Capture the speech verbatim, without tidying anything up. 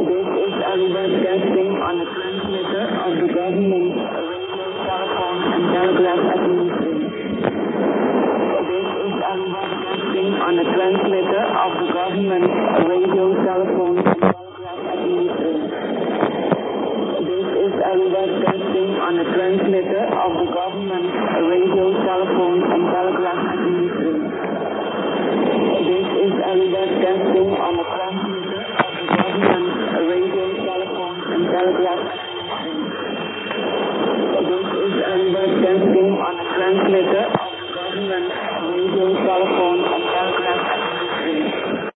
This is a broadcasting on a transmitter of the government radio, telephone, and telegraph administration. This is a broadcasting on a transmitter of the government radio, telephone, and telegraph administration. This is a broadcasting on a transmitter of the government radio, telephone, and telegraph administration. This is a broadcasting on a transmitter of the government radio, telephone, and telegraph